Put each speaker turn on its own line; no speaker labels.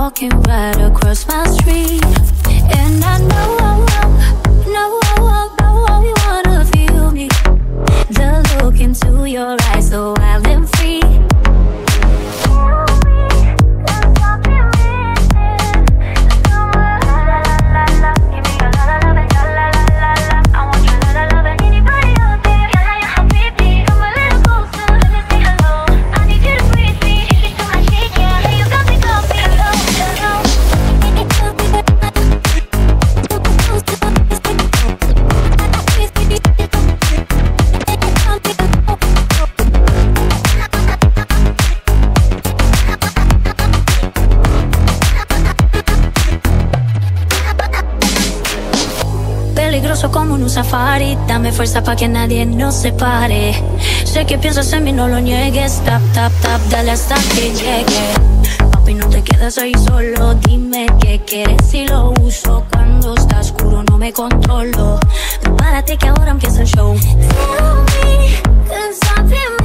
walking right across my street. And I know you wanna feel me. The look into your eyes, so wild and free. Peligroso como un safari, dame fuerza pa' que nadie nos separe. Sé que piensas en mí, no lo niegues. Tap, tap, tap, dale hasta que llegue. Papi, no te quedas ahí solo, dime qué quieres si lo uso. Cuando está oscuro no me controlo. Prepárate que ahora empieza el show. Tell me, 'cause I've been